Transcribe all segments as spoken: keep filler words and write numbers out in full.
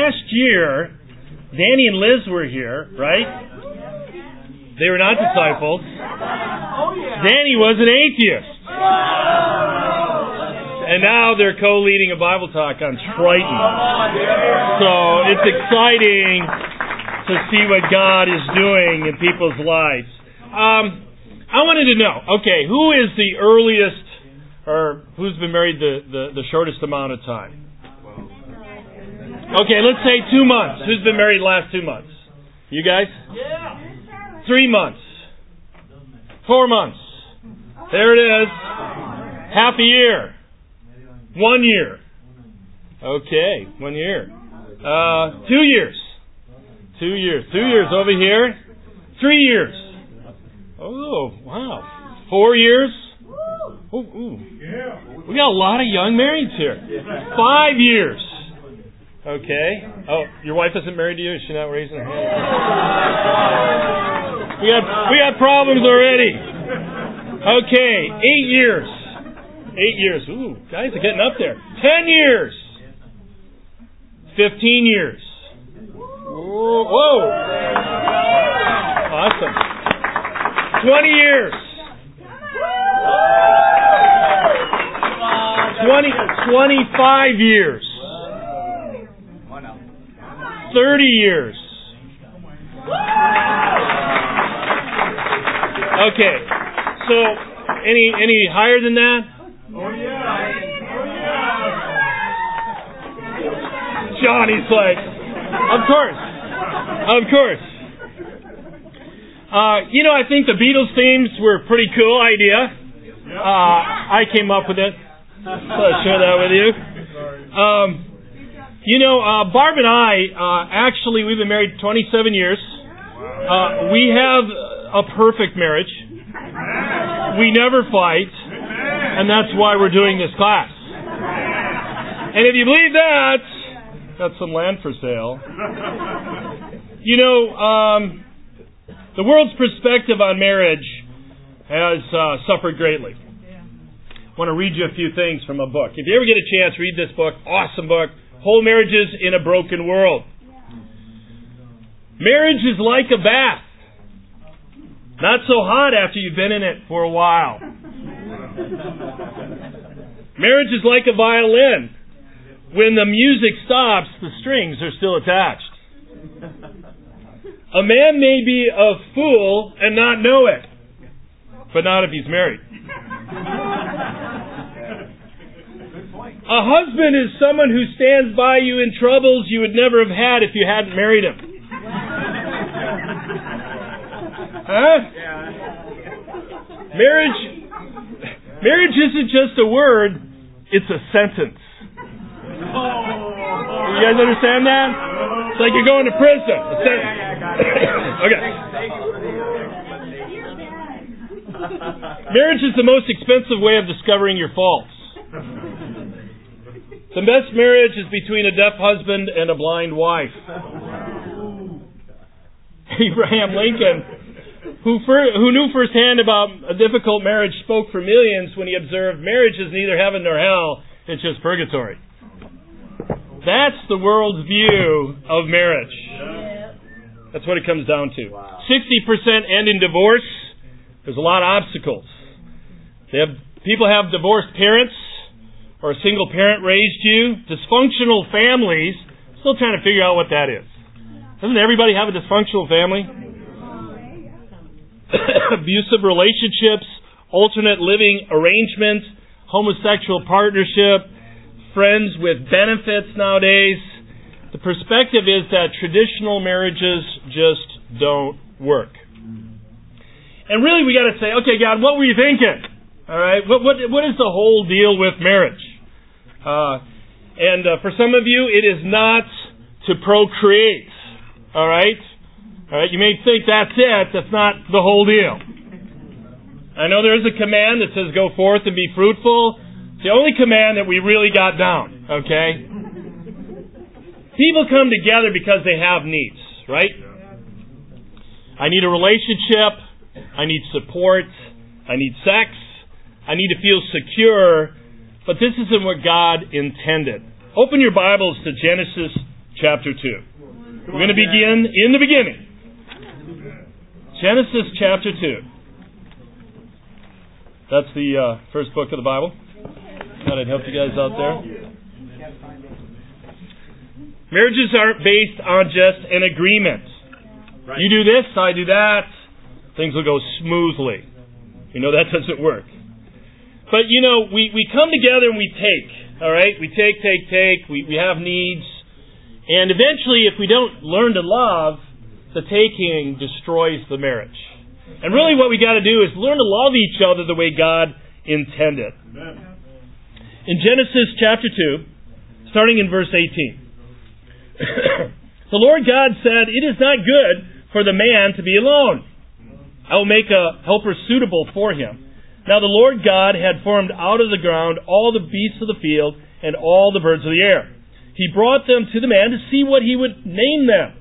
last year, Danny and Liz were here, right? They were not disciples. Danny was an atheist. And now they're co-leading a Bible talk on Triton. So it's exciting to see what God is doing in people's lives. Um, I wanted to know, okay, who is the earliest, or who's been married the, the, the shortest amount of time? Okay, let's say two months. Who's been married the last two months? You guys? Yeah. Three months. Four months. There it is. Half a year. One year. Okay, one year. Uh, two years. Two years. Two years over here. Three years. Oh, wow. Four years. Ooh, ooh. We got a lot of young marrieds here. Five years. Okay. Oh, your wife isn't married to you? Is she not raising her hand? We got we got problems already. Okay, eight years. Eight years. Ooh, guys are getting up there. Ten years. Fifteen years. Whoa. Whoa. Awesome. Twenty years. Twenty, twenty-five years. Thirty years. Okay. So, any any higher than that? Oh yeah. Oh yeah. Johnny's like, of course, of course. Uh, you know, I think the Beatles themes were a pretty cool idea. Uh, I came up with it. So I'll share that with you. Um, you know, uh, Barb and I, uh, actually, we've been married twenty-seven years. Uh, we have a perfect marriage. We never fight. And that's why we're doing this class. And if you believe that, got some land for sale. You know, um, the world's perspective on marriage has uh, suffered greatly. I want to read you a few things from a book. If you ever get a chance, read this book. Awesome book. Whole Marriages in a Broken World. Marriage is like a bath. Not so hot after you've been in it for a while. Marriage is like a violin. When the music stops, the strings are still attached. A man may be a fool and not know it, but not if he's married. A husband is someone who stands by you in troubles you would never have had if you hadn't married him. Huh? Marriage, marriage isn't just a word, it's a sentence. You guys understand that? It's like you're going to prison. A sentence. Okay. Marriage is the most expensive way of discovering your faults. The best marriage is between a deaf husband and a blind wife. Abraham Lincoln, who fir- who knew firsthand about a difficult marriage, spoke for millions when he observed marriage is neither heaven nor hell, it's just purgatory. That's the world's view of marriage. That's what it comes down to. sixty percent end in divorce. There's a lot of obstacles. They have people have divorced parents, or a single parent raised you. Dysfunctional families. Still trying to figure out what that is. Doesn't everybody have a dysfunctional family? Abusive relationships, alternate living arrangements, homosexual partnership, friends with benefits nowadays. The perspective is that traditional marriages just don't work. And really we got to say, okay, God, what were you thinking? All right, what what what is the whole deal with marriage? Uh, and uh, for some of you, it is not to procreate. All right, all right. You may think that's it. That's not the whole deal. I know there is a command that says, "Go forth and be fruitful." It's the only command that we really got down. Okay. People come together because they have needs, right? I need a relationship. I need support. I need sex. I need to feel secure, but this isn't what God intended. Open your Bibles to Genesis chapter two. We're going to begin in the beginning. Genesis chapter two. That's the uh, first book of the Bible. Thought I'd help you guys out there. Marriages aren't based on just an agreement. Right. You do this, I do that. Things will go smoothly. You know that doesn't work. But, you know, we, we come together and we take. All right? We take, take, take. We, we have needs. And eventually, if we don't learn to love, the taking destroys the marriage. And really what we got to do is learn to love each other the way God intended. Amen. In Genesis chapter two, starting in verse eighteen, the Lord God said, "It is not good for the man to be alone. I will make a helper suitable for him." Now the Lord God had formed out of the ground all the beasts of the field and all the birds of the air. He brought them to the man to see what he would name them.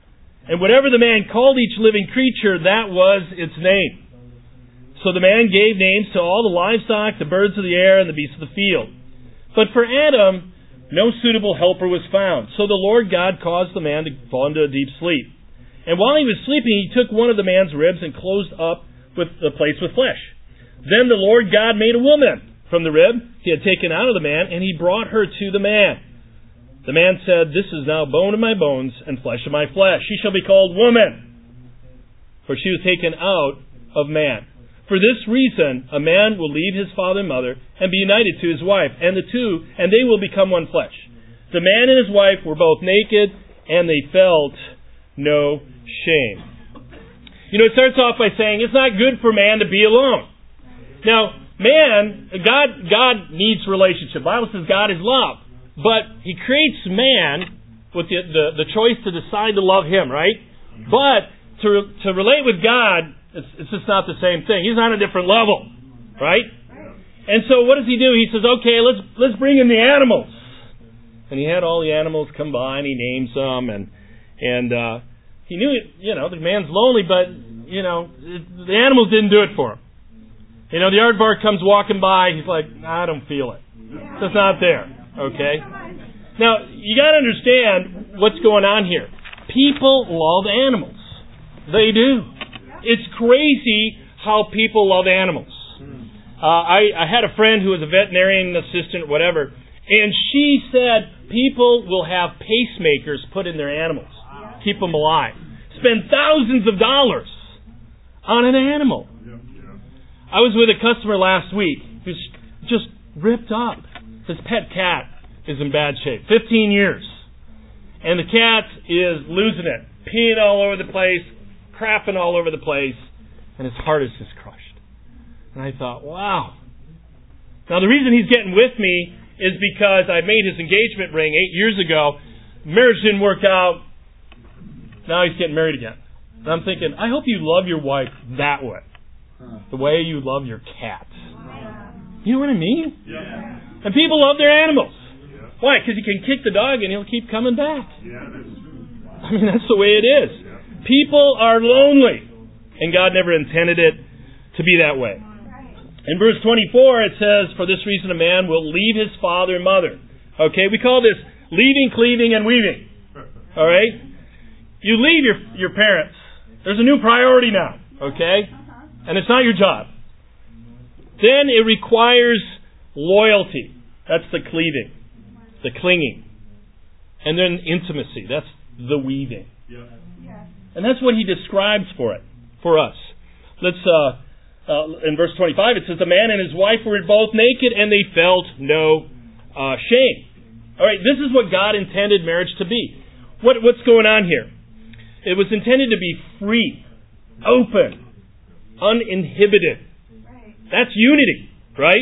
And whatever the man called each living creature, that was its name. So the man gave names to all the livestock, the birds of the air, and the beasts of the field. But for Adam, no suitable helper was found. So the Lord God caused the man to fall into a deep sleep. And while he was sleeping, he took one of the man's ribs and closed up with the place with flesh. Then the Lord God made a woman from the rib he had taken out of the man, and he brought her to the man. The man said, "This is now bone of my bones and flesh of my flesh. She shall be called woman, for she was taken out of man. For this reason, a man will leave his father and mother and be united to his wife, and the two, and they will become one flesh. The man and his wife were both naked, and they felt no shame." You know, it starts off by saying it's not good for man to be alone. Now, man, God, God needs relationship. The Bible says God is love. But He creates man with the, the, the choice to decide to love Him, right? But to to relate with God, it's, it's just not the same thing. He's on a different level, right? And so what does He do? He says, okay, let's let's bring in the animals. And He had all the animals come by, and He names them, and and uh, He knew, it, you know, the man's lonely, but, you know, it, the animals didn't do it for him. You know, the aardvark comes walking by, he's like, I don't feel it. It's just not there. Okay? Now, you got to understand what's going on here. People love animals. They do. It's crazy how people love animals. Uh, I, I had a friend who was a veterinarian assistant or whatever, and she said people will have pacemakers put in their animals. Keep them alive. Spend thousands of dollars on an animal. I was with a customer last week who's just ripped up. His pet cat is in bad shape. Fifteen years. And the cat is losing it. Peeing all over the place. Crapping all over the place. And his heart is just crushed. And I thought, wow. Now the reason he's getting with me is because I made his engagement ring eight years ago. Marriage didn't work out. Now he's getting married again. And I'm thinking, I hope you love your wife that way. The way you love your cat. You know what I mean? Yeah. And people love their animals. Yeah. Why? Because you can kick the dog and he'll keep coming back. Yeah, that's true. I mean, that's the way it is. Yeah. People are lonely. And God never intended it to be that way. In verse twenty-four, it says, "For this reason a man will leave his father and mother." Okay, we call this leaving, cleaving, and weaving. All right? You leave your, your parents. There's a new priority now. Okay? And it's not your job. Then it requires loyalty. That's the cleaving. The clinging. And then intimacy. That's the weaving. Yeah. And that's what He describes for it, for us. Let's, uh, uh, in verse twenty-five, it says, "The man and his wife were both naked, and they felt no uh, shame." All right, this is what God intended marriage to be. What, what's going on here? It was intended to be free, open, uninhibited. That's unity, right?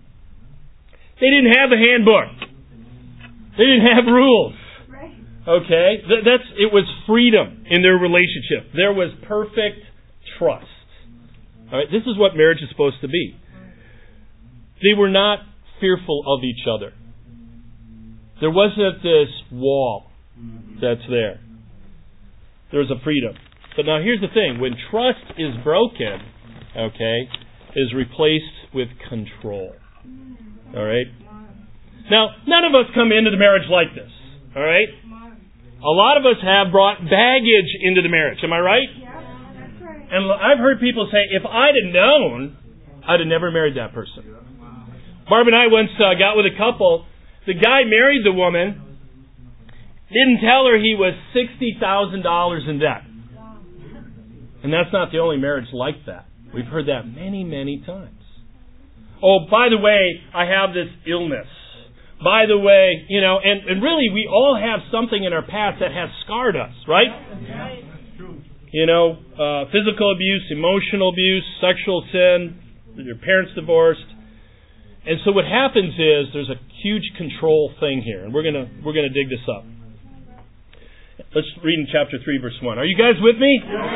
They didn't have a handbook. They didn't have rules. Okay? That's it was freedom in their relationship. There was perfect trust. All right? This is what marriage is supposed to be. They were not fearful of each other. There wasn't this wall that's there. There was a freedom. But now here's the thing. When trust is broken, okay, is replaced with control. All right? Now, none of us come into the marriage like this. All right? A lot of us have brought baggage into the marriage. Am I right? Yeah, that's right. And I've heard people say, if I'd have known, I'd have never married that person. Barb and I once uh, got with a couple. The guy married the woman, didn't tell her he was sixty thousand dollars in debt. And that's not the only marriage like that. We've heard that many, many times. Oh, by the way, I have this illness. By the way, you know, and, and really we all have something in our past that has scarred us, right? You know, uh, physical abuse, emotional abuse, sexual sin, your parents divorced. And so what happens is there's a huge control thing here, and we're gonna we're gonna dig this up. Let's read in chapter three, verse one. Are you guys with me?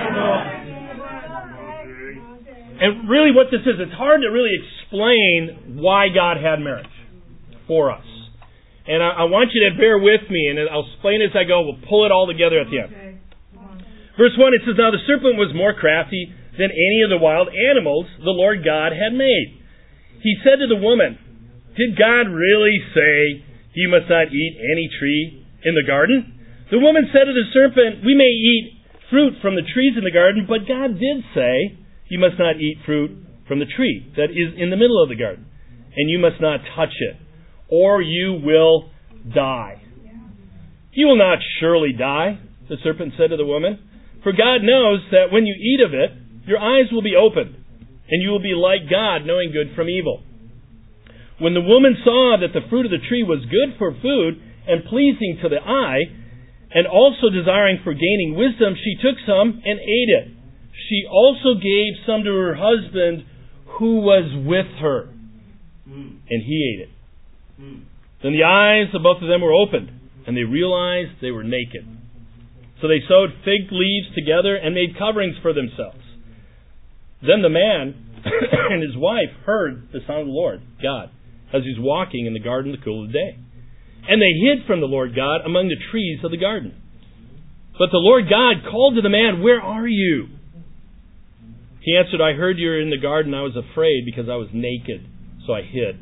And really what this is, it's hard to really explain why God had marriage for us. And I, I want you to bear with me, and I'll explain as I go. We'll pull it all together at the end. Verse one, it says, Now the serpent was more crafty than any of the wild animals the Lord God had made. He said to the woman, Did God really say, You must not eat any tree in the garden? The woman said to the serpent, We may eat fruit from the trees in the garden, but God did say, You must not eat fruit from the tree that is in the middle of the garden, and you must not touch it, or you will die. You will not surely die, the serpent said to the woman, for God knows that when you eat of it, your eyes will be opened, and you will be like God, knowing good from evil. When the woman saw that the fruit of the tree was good for food and pleasing to the eye, and also desiring for gaining wisdom, she took some and ate it. She also gave some to her husband who was with her, and he ate it. Then the eyes of both of them were opened, and they realized they were naked. So they sewed fig leaves together and made coverings for themselves. Then the man and his wife heard the sound of the Lord God as he was walking in the garden in the cool of the day. And they hid from the Lord God among the trees of the garden. But the Lord God called to the man, Where are you? He answered, I heard you were in the garden. I was afraid because I was naked, so I hid.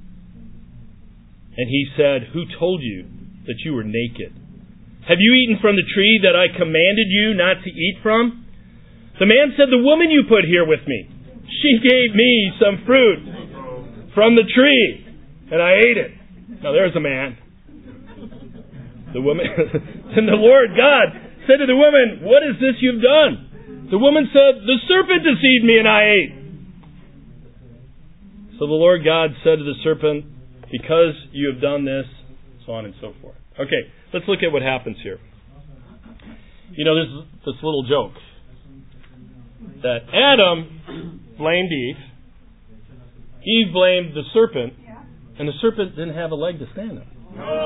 And he said, Who told you that you were naked? Have you eaten from the tree that I commanded you not to eat from? The man said, The woman you put here with me, she gave me some fruit from the tree, and I ate it. Now there's a man. The woman, and the Lord God said to the woman, What is this you've done? The woman said, The serpent deceived me and I ate. So the Lord God said to the serpent, Because you have done this, so on and so forth. Okay, let's look at what happens here. You know, there's this little joke that Adam blamed Eve, Eve blamed the serpent, and the serpent didn't have a leg to stand on.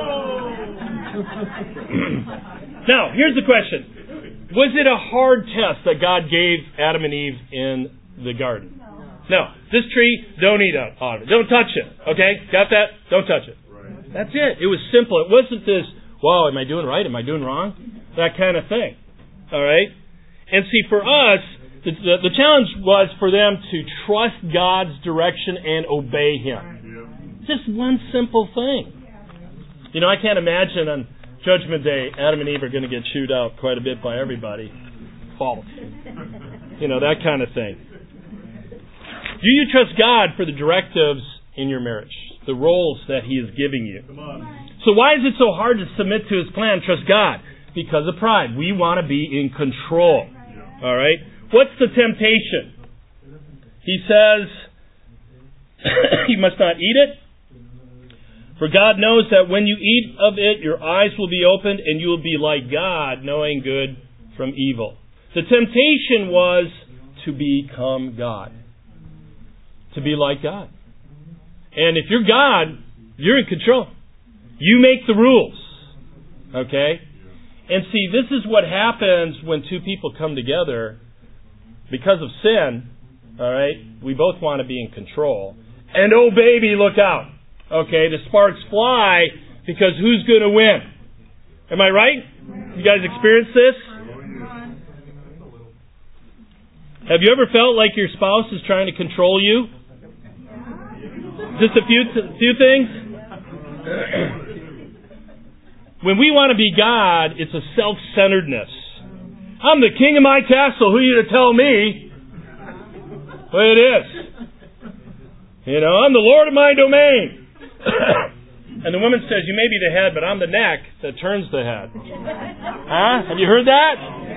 Now, here's the question. Was it a hard test that God gave Adam and Eve in the garden? No. This tree, don't eat out of it. Don't touch it. Okay? Got that? Don't touch it. Right. That's it. It was simple. It wasn't this, whoa, am I doing right? Am I doing wrong? That kind of thing. All right? And see, for us, the, the, the challenge was for them to trust God's direction and obey Him. Just one simple thing. You know, I can't imagine on Judgment Day, Adam and Eve are going to get chewed out quite a bit by everybody. Fault. You know, that kind of thing. Do you trust God for the directives in your marriage? The roles that He is giving you? So why is it so hard to submit to His plan? Trust God. Because of pride. We want to be in control. All right? What's the temptation? He says, you must not eat it. For God knows that when you eat of it, your eyes will be opened and you will be like God, knowing good from evil. The temptation was to become God. To be like God. And if you're God, you're in control. You make the rules. Okay? And see, this is what happens when two people come together because of sin. All right? We both want to be in control. And oh baby, look out. Okay, the sparks fly because who's going to win? Am I right? You guys experienced this? Have you ever felt like your spouse is trying to control you? Just a few few things? When we want to be God, it's a self-centeredness. I'm the king of my castle. Who are you to tell me? Well, it is. You know, I'm the Lord of my domain. And the woman says, you may be the head, but I'm the neck that turns the head. Huh? Have you heard that?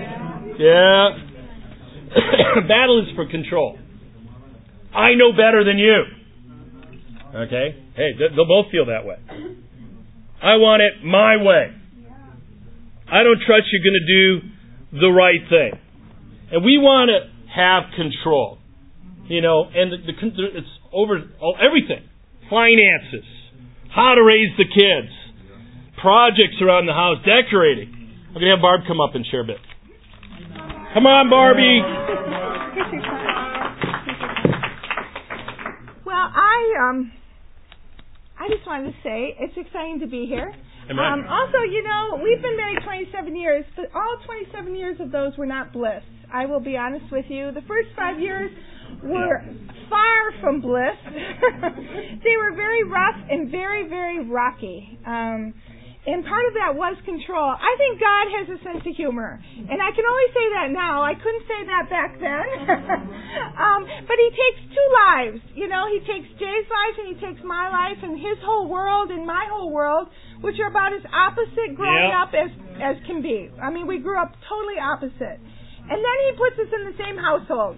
Yeah. Battle is for control. I know better than you. Okay? Hey, they'll both feel that way. I want it my way. I don't trust you're going to do the right thing. And we want to have control. You know, and the, the, it's over all, everything. Finances. How to raise the kids. Projects around the house. Decorating. I'm going to have Barb come up and share a bit. Come on, Barbie. Well, I um, I just wanted to say it's exciting to be here. Um, also, you know, we've been married twenty-seven years, but all twenty-seven years of those were not bliss. I will be honest with you. The first five years were far from bliss. They were very rough and very, very rocky. Um, and part of that was control. I think God has a sense of humor. And I can only say that now. I couldn't say that back then. um, but he takes two lives. You know, he takes Jay's life and he takes my life and his whole world and my whole world, which are about as opposite growing yep. up as, as can be. I mean, we grew up totally opposite. And then he puts us in the same household.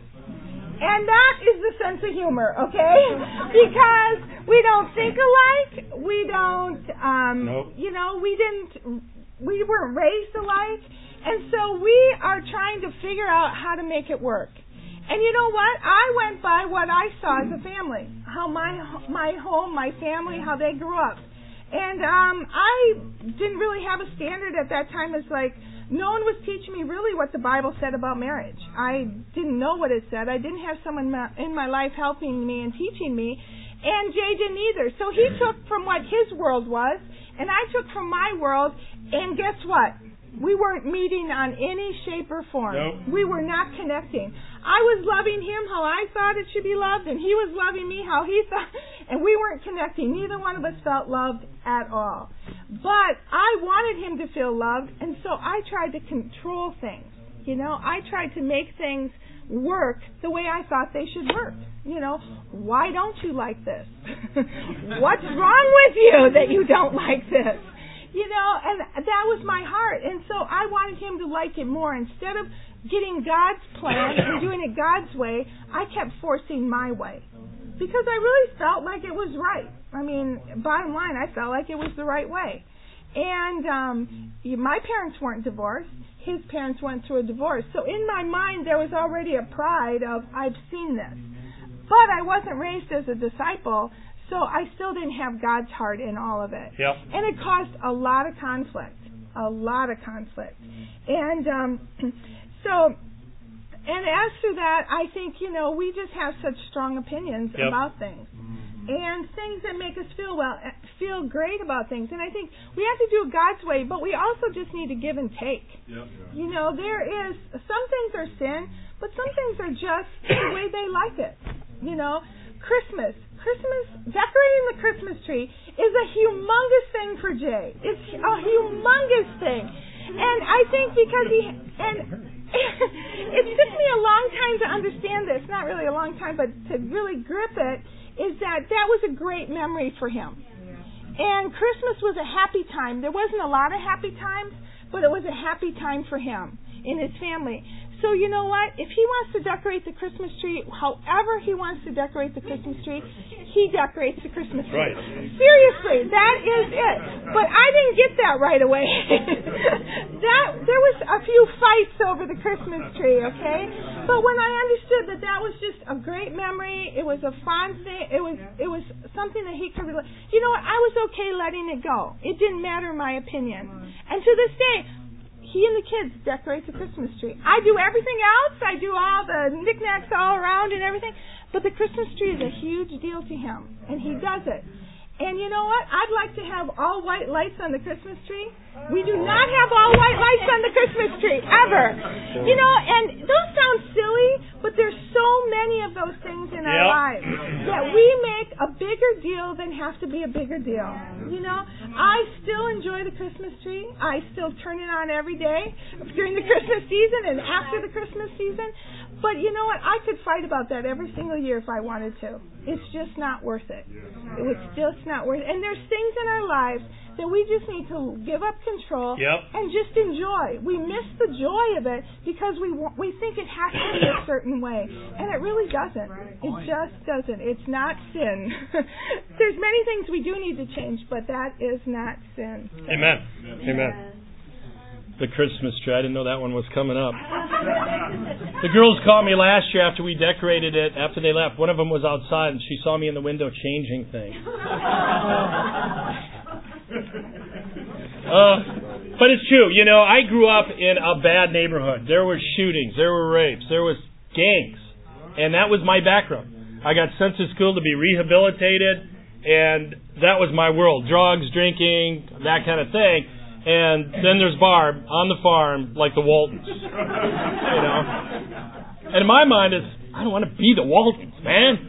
And that is the sense of humor, okay? Because we don't think alike. We don't, um, nope. you know, we didn't, we weren't raised alike. And so we are trying to figure out how to make it work. And you know what? I went by what I saw as a family. How my, my home, my family, how they grew up. And um, I didn't really have a standard at that time as like, no one was teaching me really what the Bible said about marriage. I didn't know what it said. I didn't have someone in my life helping me and teaching me. And Jay didn't either. So he took from what his world was, and I took from my world, and guess what? We weren't meeting on any shape or form. Nope. We were not connecting. I was loving him how I thought it should be loved, and he was loving me how he thought, and we weren't connecting. Neither one of us felt loved at all. But I wanted him to feel loved, and so I tried to control things. You know, I tried to make things work the way I thought they should work. You know, why don't you like this? What's wrong with you that you don't like this? You know, and that was my heart. And so I wanted him to like it more. Instead of getting God's plan and doing it God's way, I kept forcing my way. Because I really felt like it was right. I mean, bottom line, I felt like it was the right way. And um, my parents weren't divorced. His parents went through a divorce. So in my mind, there was already a pride of, I've seen this. But I wasn't raised as a disciple, so I still didn't have God's heart in all of it. Yep. And it caused a lot of conflict. A lot of conflict. And um, so... And as to that, I think, you know, we just have such strong opinions yep. about things. And things that make us feel well, feel great about things. And I think we have to do it God's way, but we also just need to give and take. Yep. You know, there is, some things are sin, but some things are just the way they like it. You know, Christmas. Christmas, decorating the Christmas tree is a humongous thing for Jay. It's a humongous thing. And I think because he, and it took me a long time to understand this, not really a long time, but to really grip it, is that that was a great memory for him. And Christmas was a happy time. There wasn't a lot of happy times, but it was a happy time for him and his family. So you know what? If he wants to decorate the Christmas tree, however he wants to decorate the Christmas tree, he decorates the Christmas tree. Right. Seriously, that is it. But I didn't get that right away. that there was a few fights over the Christmas tree, okay? But when I understood that that was just a great memory, it was a fun thing, it was it was something that he could relate. You know what? I was okay letting it go. It didn't matter my opinion. And to this day, he and the kids decorate the Christmas tree. I do everything else. I do all the knickknacks all around and everything. But the Christmas tree is a huge deal to him. And he does it. And you know what? I'd like to have all white lights on the Christmas tree. We do not have all white lights on the Christmas tree, ever. You know, and those sound silly, but there's so many of those things in our Yep. lives that we make a bigger deal than have to be a bigger deal. You know, I still enjoy the Christmas tree. I still turn it on every day during the Christmas season and after the Christmas season. But you know what? I could fight about that every single year if I wanted to. It's just not worth it. It was just not worth it. And there's things in our lives that we just need to give up control Yep. and just enjoy. We miss the joy of it because we wa- we think it has to be a certain way, and it really doesn't. It just doesn't. It's not sin. There's many things we do need to change, but that is not sin. Amen. Amen. The Christmas tree. I didn't know that one was coming up. The girls called me last year after we decorated it, after they left. One of them was outside, and she saw me in the window changing things. Uh, but it's true. You know, I grew up in a bad neighborhood. There were shootings. There were rapes. There was gangs. And that was my background. I got sent to school to be rehabilitated, and that was my world. Drugs, drinking, that kind of thing. And then there's Barb on the farm like the Waltons. You know? And in my mind, it's, I don't want to be the Waltons, man.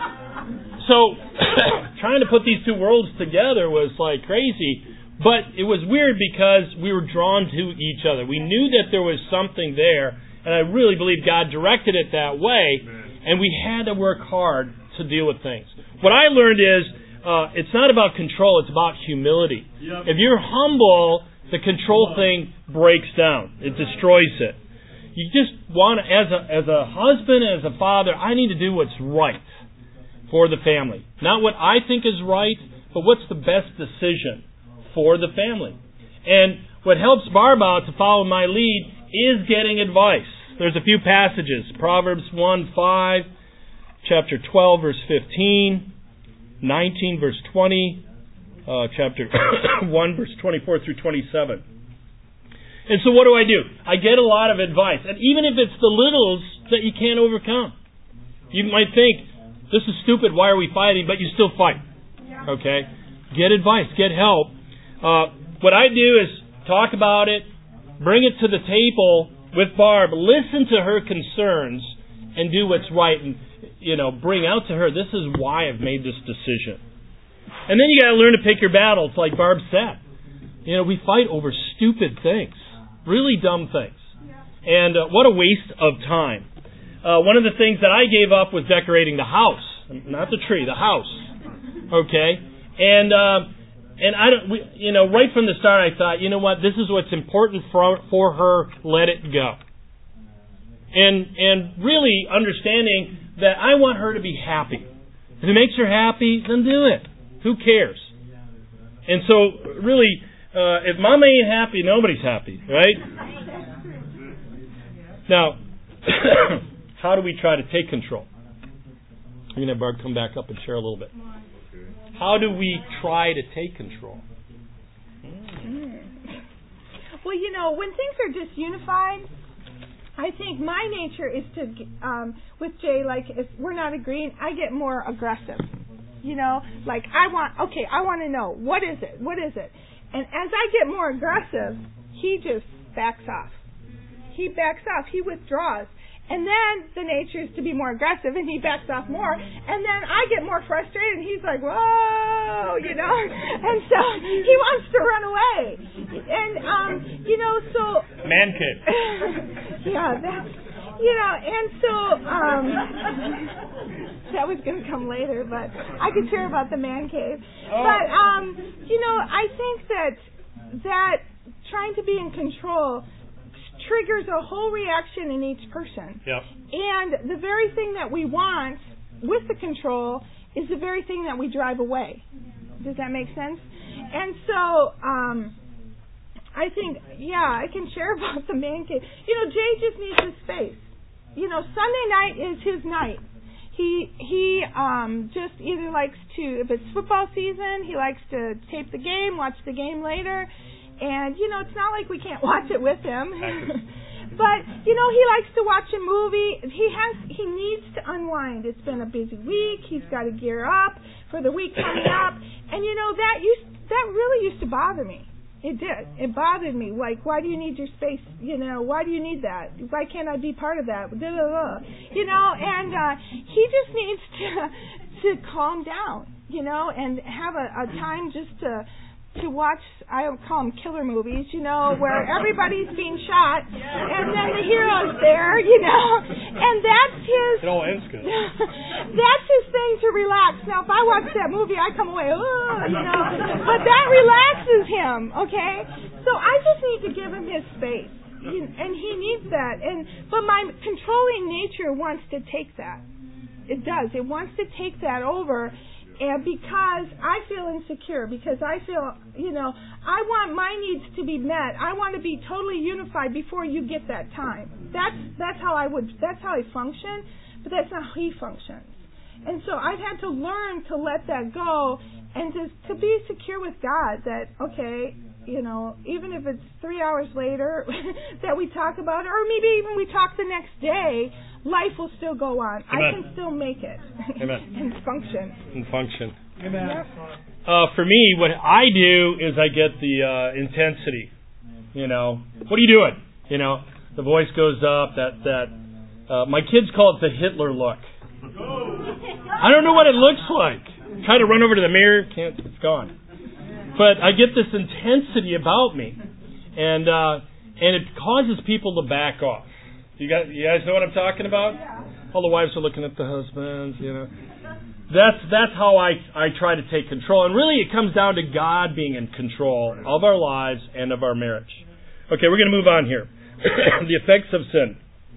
So, trying to put these two worlds together was like crazy. But it was weird because we were drawn to each other. We knew that there was something there, and I really believe God directed it that way, and we had to work hard to deal with things. What I learned is, uh, it's not about control, it's about humility. Yep. If you're humble, the control thing breaks down. It destroys it. You just want to, as a, as a husband, as a father, I need to do what's right for the family. Not what I think is right, but what's the best decision for the family. And what helps Barb out to follow my lead is getting advice. There's a few passages. Proverbs one five, chapter twelve, verse fifteen, nineteen, verse twenty, uh, chapter one, verse twenty-four through twenty-seven. And so what do I do? I get a lot of advice. And even if it's the littles that you can't overcome. You might think, this is stupid, why are we fighting? But you still fight. Okay? Get advice, get help. Uh, what I do is talk about it, bring it to the table with Barb, listen to her concerns, and do what's right. And, you know, bring out to her, this is why I've made this decision. And then you got to learn to pick your battles, like Barb said. You know, we fight over stupid things, really dumb things. And uh, what a waste of time. Uh, one of the things that I gave up was decorating the house, not the tree, the house. Okay, and uh, and I don't, we, you know, right from the start, I thought, you know what, this is what's important for for her. Let it go. And and really understanding that I want her to be happy. If it makes her happy, then do it. Who cares? And so, really, uh, if Mama ain't happy, nobody's happy, right? Now. How do we try to take control? I'm going to have Barb come back up and share a little bit. How do we try to take control? Mm. Well, you know, when things are disunified, I think my nature is to, um, with Jay, like, if we're not agreeing, I get more aggressive. You know, like, I want, okay, I want to know, what is it? What is it? And as I get more aggressive, he just backs off. He backs off. He withdraws. And then the nature is to be more aggressive, and he backs off more. And then I get more frustrated, and he's like, whoa, you know. And so he wants to run away. And, um, you know, so... Man cave. Yeah, that's, you know, and so... Um, that was going to come later, but I could share about the man cave. Oh. But, um, you know, I think that that trying to be in control triggers a whole reaction in each person. Yep. And the very thing that we want with the control is the very thing that we drive away. Does that make sense? And so, um, I think, yeah, I can share about the man cave. You know, Jay just needs his space. You know, Sunday night is his night. He he um, just either likes to, if it's football season, he likes to tape the game, watch the game later. And, you know, it's not like we can't watch it with him. But, you know, he likes to watch a movie. He has, he needs to unwind. It's been a busy week. He's got to gear up for the week coming up. And, you know, that used, that really used to bother me. It did. It bothered me. Like, why do you need your space? You know, why do you need that? Why can't I be part of that? Blah, blah, blah. You know, and uh, he just needs to to calm down, you know, and have a, a time just to to watch, I don't call them killer movies, you know, where everybody's being shot, and then the hero's there, you know, and that's his... It all ends good. That's his thing to relax. Now, if I watch that movie, I come away, oh, you know, but that relaxes him, okay? So I just need to give him his space, he, and he needs that, and but my controlling nature wants to take that. It does. It wants to take that over. And because I feel insecure, because I feel, you know, I want my needs to be met. I want to be totally unified before you get that time. That's that's how I would. That's how I function, but that's not how he functions. And so I've had to learn to let that go and to to be secure with God. That okay, you know, even if it's three hours later that we talk about it, or maybe even we talk the next day. Life will still go on. Amen. I can still make it. Amen. And function. And function. Amen. Yep. Uh, for me, what I do is I get the uh, intensity. You know, what are you doing? You know, the voice goes up. That that uh, my kids call it the Hitler look. I don't know what it looks like. Try to run over to the mirror, can't. It's gone. But I get this intensity about me, and uh, and it causes people to back off. You guys, you guys know what I'm talking about? Yeah. All the wives are looking at the husbands, you know. That's that's how I, I try to take control. And really it comes down to God being in control of our lives and of our marriage. Okay, we're going to move on here. The effects of sin.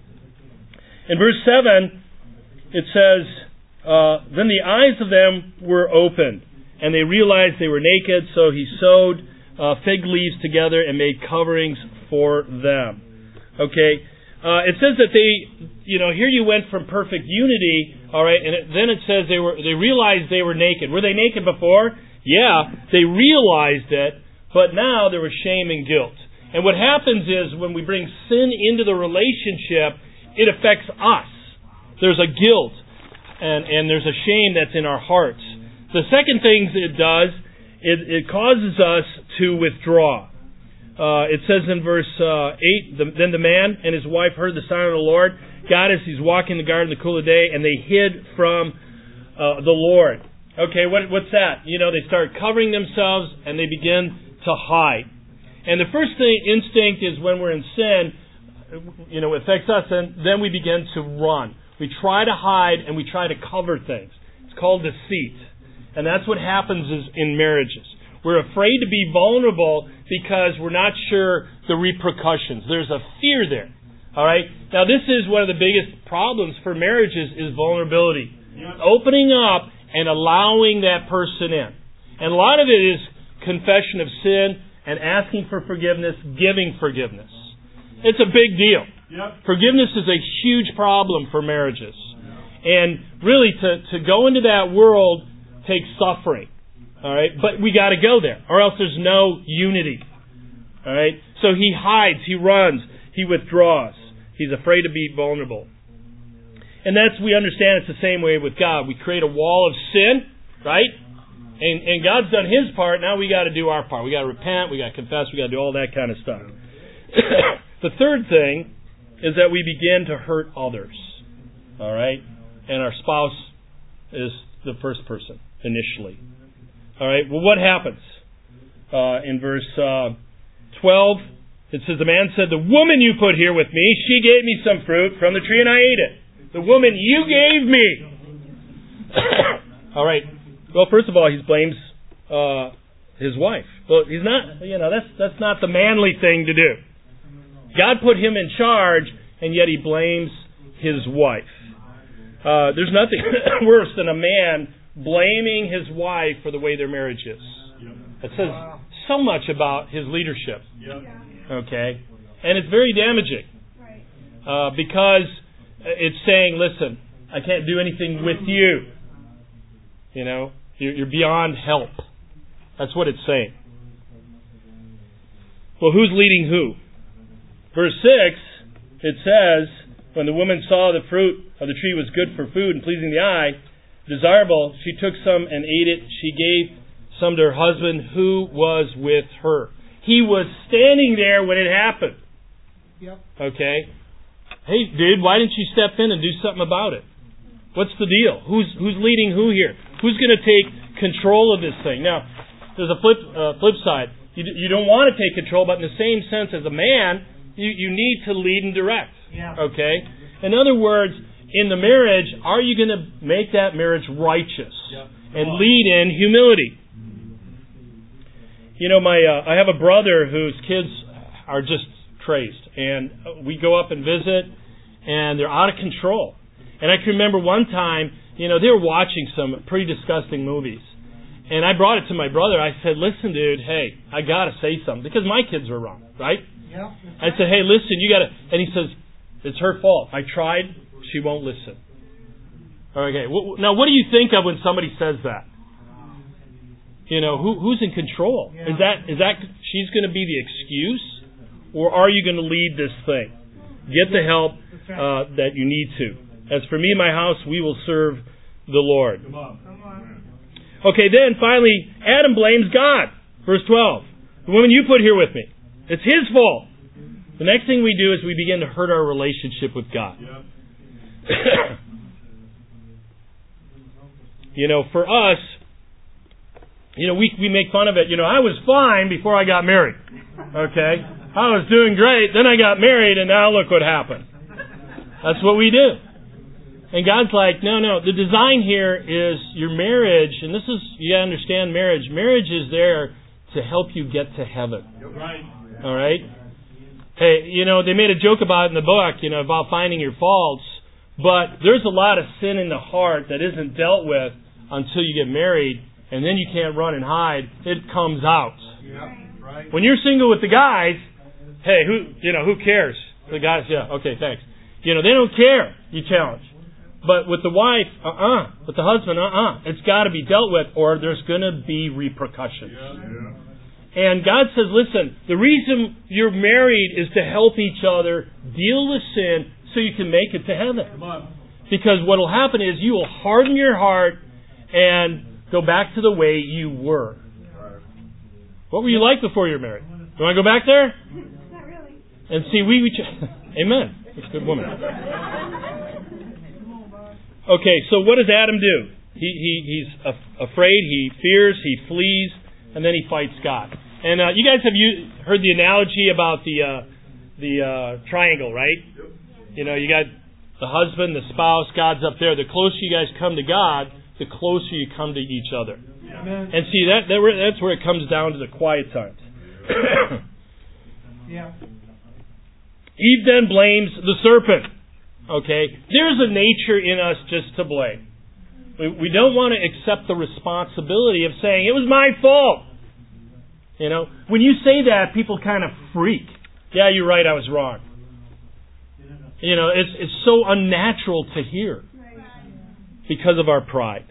In verse seven, it says, uh, Then the eyes of them were opened, and they realized they were naked, so he sewed uh, fig leaves together and made coverings for them. Okay. Uh, it says that they, you know, here you went from perfect unity, all right, and it, then it says they were, they realized they were naked. Were they naked before? Yeah, they realized it, but now there was shame and guilt. And what happens is when we bring sin into the relationship, it affects us. There's a guilt, and, and there's a shame that's in our hearts. The second thing it does, it, it causes us to withdraw. Uh, it says in verse uh, eight, the, Then the man and his wife heard the sound of the Lord God as he's walking in the garden in the cool of the day, and they hid from uh, the Lord. Okay, what, what's that? You know, they start covering themselves and they begin to hide. And the first thing, instinct is when we're in sin, you know, it affects us, and then we begin to run. We try to hide and we try to cover things. It's called deceit. And that's what happens is in marriages. We're afraid to be vulnerable because we're not sure the repercussions. There's a fear there. All right? Now, this is one of the biggest problems for marriages is vulnerability. Yep. Opening up and allowing that person in. And a lot of it is confession of sin and asking for forgiveness, giving forgiveness. It's a big deal. Yep. Forgiveness is a huge problem for marriages. Yep. And really, to, to go into that world takes suffering. All right, but we got to go there, or else there's no unity. All right, so he hides, he runs, he withdraws. He's afraid to be vulnerable, and that's we understand it's the same way with God. We create a wall of sin, right? And and God's done His part. Now we got to do our part. We got to repent. We got to confess. We got to do all that kind of stuff. The third thing is that we begin to hurt others. All right, and our spouse is the first person initially. All right, well, what happens? Uh, in verse uh, twelve, it says, The man said, The woman you put here with me, she gave me some fruit from the tree and I ate it. The woman you gave me. All right, well, first of all, he blames uh, his wife. Well, he's not, you know, that's that's not the manly thing to do. God put him in charge, and yet he blames his wife. Uh, there's nothing worse than a man blaming his wife for the way their marriage is. It says so much about his leadership. Okay? And it's very damaging. Uh, because it's saying, listen, I can't do anything with you. You know? You're, you're beyond help. That's what it's saying. Well, who's leading who? Verse six, it says, When the woman saw the fruit of the tree was good for food and pleasing the eye, desirable, she took some and ate it. She gave some to her husband who was with her. He was standing there when it happened. Yep. Okay? Hey, dude, why didn't you step in and do something about it? What's the deal? Who's who's leading who here? Who's going to take control of this thing? Now, there's a flip uh, flip side. You, you don't want to take control, but in the same sense as a man, you, you need to lead and direct. Yeah. Okay? In other words, in the marriage, are you going to make that marriage righteous Yep. and lead in humility? You know, my uh, I have a brother whose kids are just crazed, and we go up and visit, and they're out of control. And I can remember one time, you know, they were watching some pretty disgusting movies. And I brought it to my brother. I said, listen, dude, hey, I got to say something. Because my kids were wrong, right? Yeah. I said, hey, listen, you got to... And he says, it's her fault. I tried. She won't listen. Okay. Now, what do you think of when somebody says that? You know, who, who's in control? Yeah. Is that is that she's going to be the excuse? Or are you going to lead this thing? Get the help uh, that you need to. As for me and my house, we will serve the Lord. Come on. Come on. Okay, then finally, Adam blames God. Verse twelve. The woman you put here with me. It's his fault. The next thing we do is we begin to hurt our relationship with God. Yep. You know, for us, you know, we we make fun of it. You know, I was fine before I got married. Okay? I was doing great, then I got married, and now look what happened. That's what we do. And God's like, no, no, the design here is your marriage, and this is, you gotta understand marriage. Marriage is there to help you get to heaven. Right. All right? Hey, you know, they made a joke about it in the book, you know, about finding your faults, but there's a lot of sin in the heart that isn't dealt with until you get married, and then you can't run and hide. It comes out. Yeah. Right. When you're single with the guys, hey, who, you know, who cares? The guys, yeah, okay, thanks. You know, they don't care, you challenge. But with the wife, uh-uh. With the husband, uh-uh. It's got to be dealt with, or there's going to be repercussions. Yeah, yeah. And God says, listen, the reason you're married is to help each other deal with sin so you can make it to heaven. Come on. Because what will happen is you will harden your heart and go back to the way you were. What were you like before you were married? You want to go back there? Not really. And see, we... we ch- Amen. That's a good woman. Okay, so what does Adam do? He, he he's af- afraid, he fears, he flees, and then he fights God. And uh, you guys have u- heard the analogy about the uh, the uh, triangle, right? Yep. You know, you got the husband, the spouse, God's up there. The closer you guys come to God, the closer you come to each other. Amen. And see, that, that that's where it comes down to the quiet times. Yeah. Eve then blames the serpent. Okay? There's a nature in us just to blame. We, we don't want to accept the responsibility of saying, it was my fault. You know, when you say that, people kind of freak. Yeah, you're right, I was wrong. You know, it's it's so unnatural to hear because of our pride.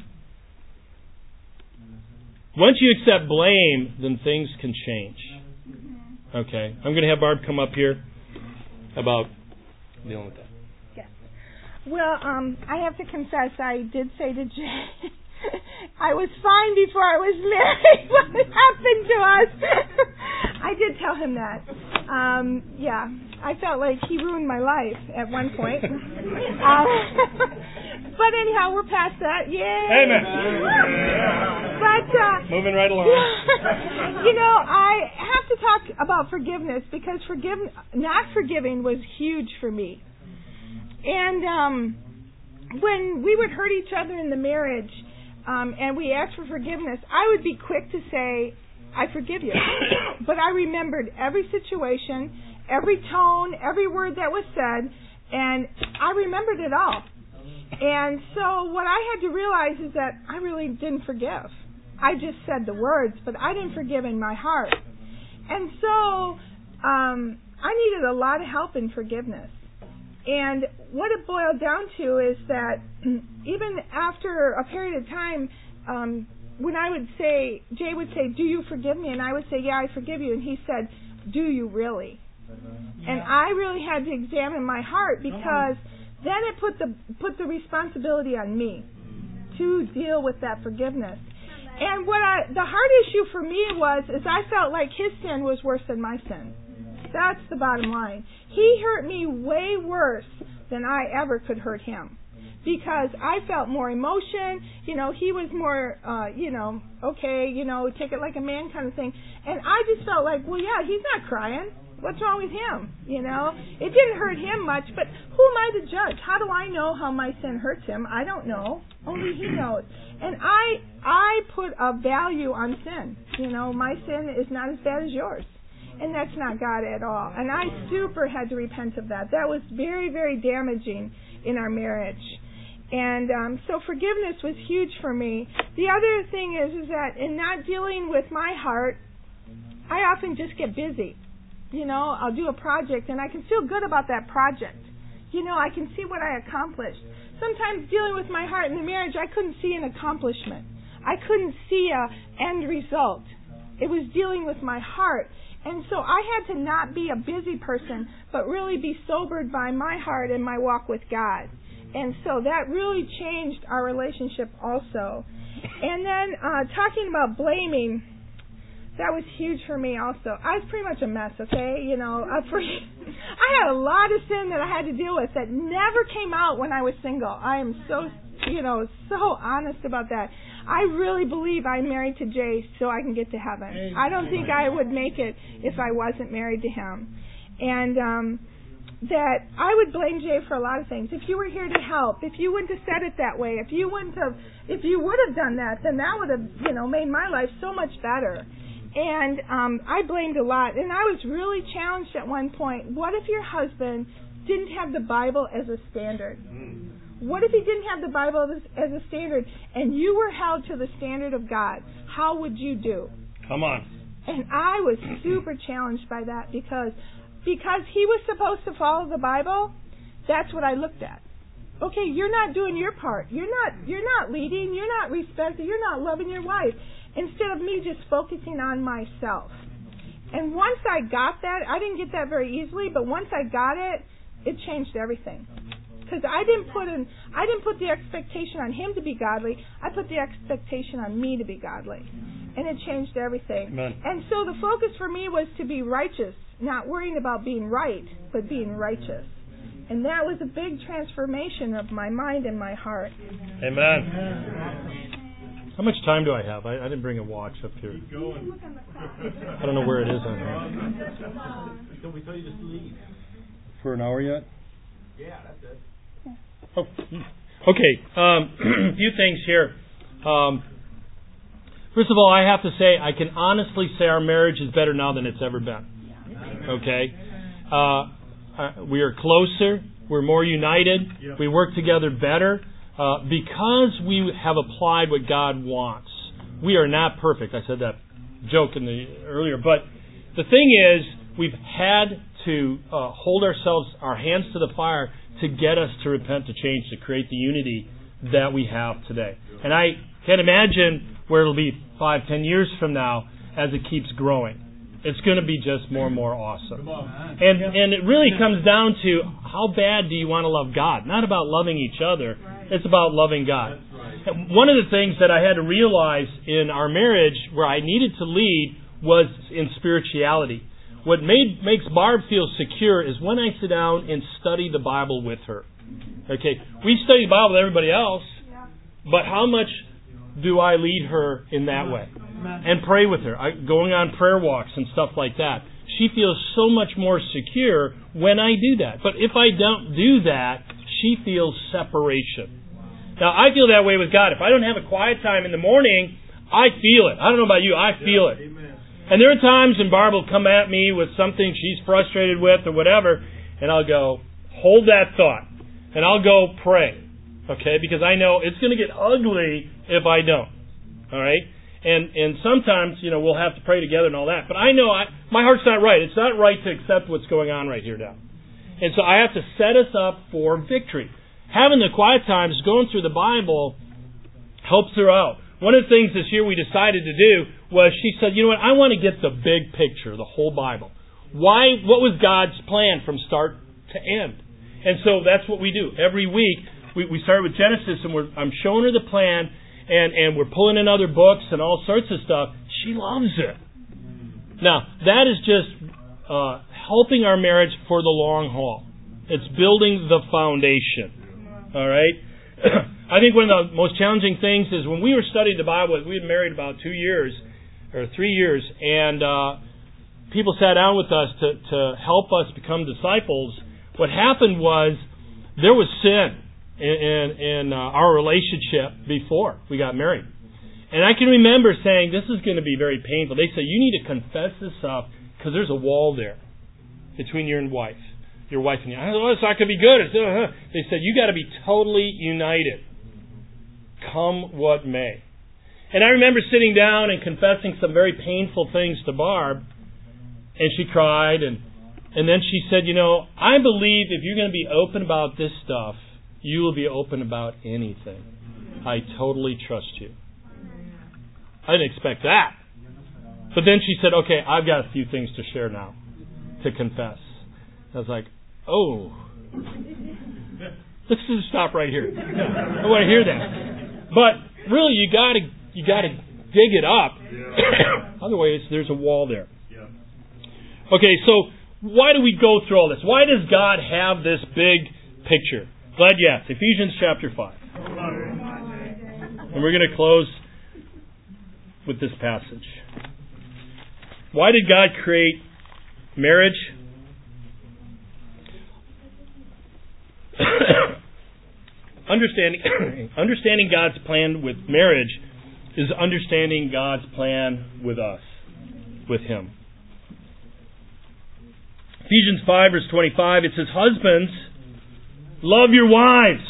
Once you accept blame, then things can change. Okay, I'm going to have Barb come up here about dealing with that. Yes. Well, um, I have to confess, I did say to Jay, I was fine before I was married. What happened to us? I did tell him that. Um, yeah, I felt like he ruined my life at one point. uh, but anyhow, we're past that. Yay! Amen. But uh, moving right along. You know, I have to talk about forgiveness because forgive not forgiving was huge for me. And um, when we would hurt each other in the marriage, um, and we asked for forgiveness, I would be quick to say, "I forgive you." But I remembered every situation, every tone, every word that was said, and I remembered it all. And so what I had to realize is that I really didn't forgive. I just said the words, but I didn't forgive in my heart. And so um, I needed a lot of help in forgiveness. And what it boiled down to is that even after a period of time, um, when I would say, Jay would say, "Do you forgive me?" And I would say, "Yeah, I forgive you." And he said, "Do you really?" Yeah. And I really had to examine my heart because then it put the put the responsibility on me to deal with that forgiveness. And what I, the hard issue for me was, is I felt like his sin was worse than my sin. That's the bottom line. He hurt me way worse than I ever could hurt him. Because I felt more emotion, you know, he was more, uh, you know, okay, you know, take it like a man kind of thing. And I just felt like, well, yeah, he's not crying. What's wrong with him? You know, it didn't hurt him much, but who am I to judge? How do I know how my sin hurts him? I don't know. Only he knows. And I, I put a value on sin. You know, my sin is not as bad as yours. And that's not God at all. And I super had to repent of that. That was very, very damaging in our marriage. And um, so forgiveness was huge for me. The other thing is, is that in not dealing with my heart, I often just get busy. You know, I'll do a project and I can feel good about that project. You know, I can see what I accomplished. Sometimes dealing with my heart in the marriage, I couldn't see an accomplishment. I couldn't see a end result. It was dealing with my heart. And so I had to not be a busy person, but really be sobered by my heart and my walk with God. And so that really changed our relationship also. And then uh, talking about blaming, that was huge for me also. I was pretty much a mess, okay? You know, I, I had a lot of sin that I had to deal with that never came out when I was single. I am so, you know, so honest about that. I really believe I'm married to Jay so I can get to heaven. I don't think I would make it if I wasn't married to him. And um that I would blame Jay for a lot of things. If you were here to help, if you wouldn't have said it that way, if you wouldn't have, if you would have done that, then that would have, you know, made my life so much better. And um, I blamed a lot. And I was really challenged at one point. What if your husband didn't have the Bible as a standard? What if he didn't have the Bible as, as a standard, and you were held to the standard of God? How would you do? Come on. And I was super challenged by that because. Because he was supposed to follow the Bible, that's what I looked at. Okay, you're not doing your part. You're not you're not leading, you're not respecting, you're not loving your wife. Instead of me just focusing on myself. And once I got that, I didn't get that very easily, but once I got it, it changed everything. Because I didn't put in I didn't put the expectation on him to be godly, I put the expectation on me to be godly. And it changed everything. Amen. And so the focus for me was to be righteous, not worrying about being right, but being righteous. And that was a big transformation of my mind and my heart. Amen. How much time do I have? I, I didn't bring a watch up here. Keep going. I don't know where it is on here. Don't we tell you just leave? For an hour yet? Yeah, that's it. Oh, okay. Um, a few things here. Um, first of all, I have to say, I can honestly say our marriage is better now than it's ever been. Okay? Uh, uh, we are closer. We're more united. We work together better uh, because we have applied what God wants. We are not perfect. I said that joke in the earlier. But the thing is, we've had to uh, hold ourselves, our hands to the fire to get us to repent, to change, to create the unity that we have today. And I can't imagine where it'll be five, ten years from now as it keeps growing. It's going to be just more and more awesome. And and it really comes down to how bad do you want to love God? Not about loving each other. It's about loving God. And one of the things that I had to realize in our marriage where I needed to lead was in spirituality. What made makes Barb feel secure is when I sit down and study the Bible with her. Okay, we study the Bible with everybody else, but how much do I lead her in that way? And pray with her, I, going on prayer walks and stuff like that. She feels so much more secure when I do that. But if I don't do that, she feels separation. Now, I feel that way with God. If I don't have a quiet time in the morning, I feel it. I don't know about you, I feel it. And there are times when Barb will come at me with something she's frustrated with or whatever, and I'll go, hold that thought. And I'll go pray. Okay? Because I know it's going to get ugly if I don't. All right? And and sometimes, you know, we'll have to pray together and all that. But I know I, my heart's not right. It's not right to accept what's going on right here now. And so I have to set us up for victory. Having the quiet times, going through the Bible, helps her out. One of the things this year we decided to do was she said, you know what, I want to get the big picture, the whole Bible. Why? What was God's plan from start to end? And so that's what we do. Every week, we, we start with Genesis, and we're, I'm showing her the plan. and, and we're pulling in other books and all sorts of stuff, she loves it. Now, that is just uh, helping our marriage for the long haul. It's building the foundation. All right? I think one of the most challenging things is when we were studying the Bible, we had married about two years, or three years, and uh, people sat down with us to, to help us become disciples. What happened was there was sin in, in, in uh, our relationship before we got married. And I can remember saying, this is going to be very painful. They said, you need to confess this stuff because there's a wall there between your and wife. Your wife and you. I said, oh, it's not going to be good. It's, uh, they said, you got to be totally united, come what may. And I remember sitting down and confessing some very painful things to Barb, and she cried, and and then she said, you know, I believe if you're going to be open about this stuff, you will be open about anything. I totally trust you. I didn't expect that. But then she said, okay, I've got a few things to share now, to confess. I was like, oh, let's just stop right here. I want to hear that. But really, you got to you got to dig it up. Otherwise, there's a wall there. Okay, so why do we go through all this? Why does God have this big picture? Glad you asked. Ephesians chapter five. And we're going to close with this passage. Why did God create marriage? understanding, understanding God's plan with marriage is understanding God's plan with us, with Him. Ephesians five, verse twenty-five, it says, husbands, love your wives.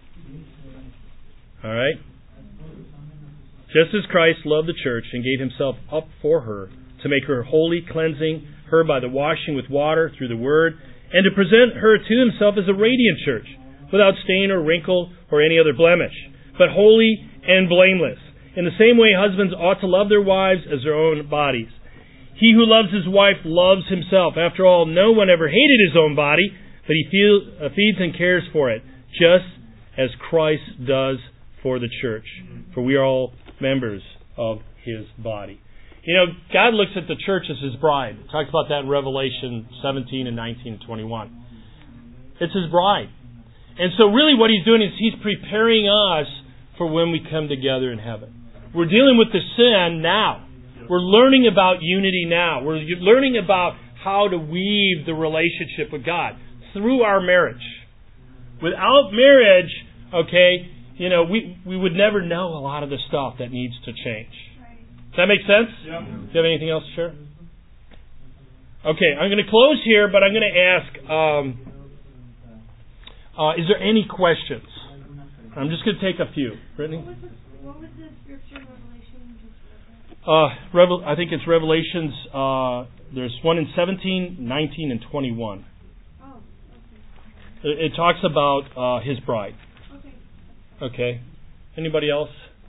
All right? Just as Christ loved the church and gave Himself up for her, to make her holy, cleansing her by the washing with water through the Word, and to present her to Himself as a radiant church, without stain or wrinkle or any other blemish, but holy and blameless. In the same way, husbands ought to love their wives as their own bodies. He who loves his wife loves himself. After all, no one ever hated his own body, but he feel, uh, feeds and cares for it, just as Christ does for the church. For we are all members of His body. You know, God looks at the church as His bride. He talks about that in Revelation seventeen and nineteen and twenty-one. It's His bride. And so really what He's doing is He's preparing us for when we come together in heaven. We're dealing with the sin now. We're learning about unity now. We're learning about how to weave the relationship with God through our marriage. Without marriage, okay, you know, we, we would never know a lot of the stuff that needs to change. Does that make sense? Yeah. Do you have anything else to share? Okay, I'm going to close here, but I'm going to ask, um, uh, is there any questions? I'm just going to take a few. Brittany? What was the, what was the scripture in Revelation? Uh, Revel- I think it's Revelations, uh, there's one in seventeen, nineteen, and twenty-one. Oh, okay. It, it talks about uh, His bride. Okay. Okay. Anybody else?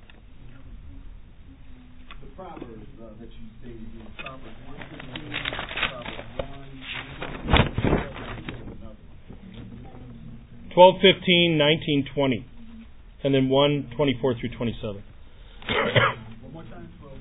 The Proverbs uh, that you stated in Proverbs one fifteen, Proverbs one, twelve, fifteen, nineteen, twenty. And then one, twenty-four through twenty-seven. one more time, twelve.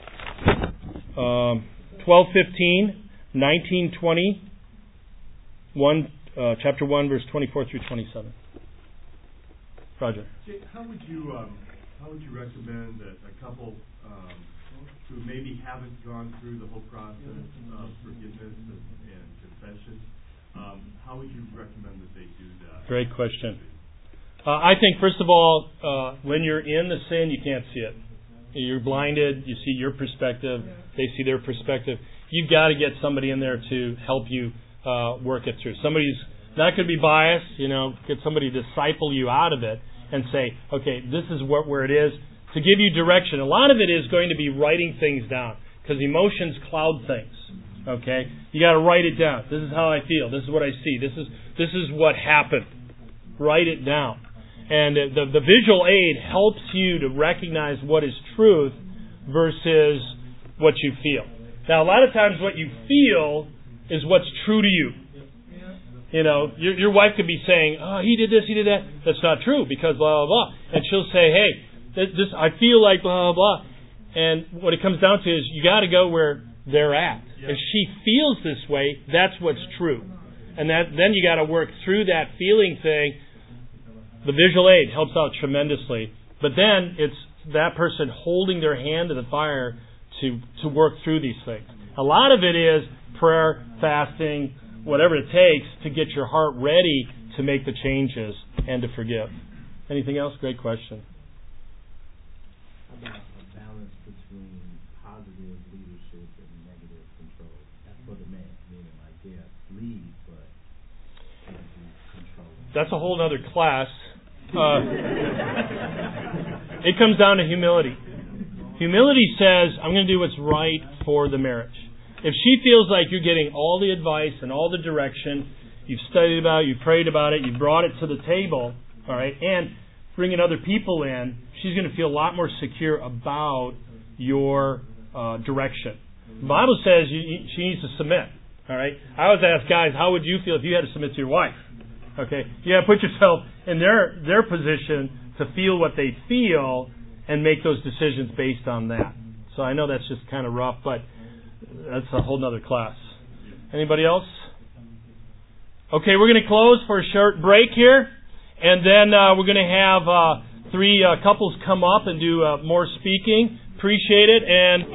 Um, twelve, fifteen, nineteen, twenty, one, uh, chapter one, verse twenty-four through twenty-seven. Roger. Jay, how would you um, how would you recommend that a couple um, who maybe haven't gone through the whole process of forgiveness and, and confession, um, how would you recommend that they do that? Great question. Uh, I think, first of all, uh, when you're in the sin, you can't see it. You're blinded. You see your perspective. They see their perspective. You've got to get somebody in there to help you uh, work it through. Somebody's not going to be biased. You know, get somebody to disciple you out of it and say, okay, this is what where it is, to give you direction. A lot of it is going to be writing things down because emotions cloud things. Okay, you got to write it down. This is how I feel. This is what I see. This is this is what happened. Write it down. And the, the visual aid helps you to recognize what is truth versus what you feel. Now, a lot of times what you feel is what's true to you. You know, your, your wife could be saying, oh, he did this, he did that. That's not true because blah, blah, blah. And she'll say, hey, It's just, I feel like blah, blah, blah. And what it comes down to is you got to go where they're at. If she feels this way, that's what's true. And that then you got to work through that feeling thing. The visual aid helps out tremendously. But then it's that person holding their hand to the fire to, to work through these things. A lot of it is prayer, fasting, whatever it takes to get your heart ready to make the changes and to forgive. Anything else? Great question. How about a balance between positive leadership and negative control? That's for the man, meaning like, yeah, lead, but can't be controlling. That's a whole other class. Uh, it comes down to humility. Humility says, I'm going to do what's right for the marriage. If she feels like you're getting all the advice and all the direction, you've studied about it, you've prayed about it, you've brought it to the table, all right, and bringing other people in, she's going to feel a lot more secure about your uh, direction. The Bible says you, you, she needs to submit, all right. I always ask guys, how would you feel if you had to submit to your wife? Okay, you got to put yourself in their their position to feel what they feel and make those decisions based on that. So I know that's just kind of rough, but that's a whole nother class. Anybody else? Okay, we're going to close for a short break here, and then uh, we're going to have uh, three uh, couples come up and do uh, more speaking. Appreciate it, and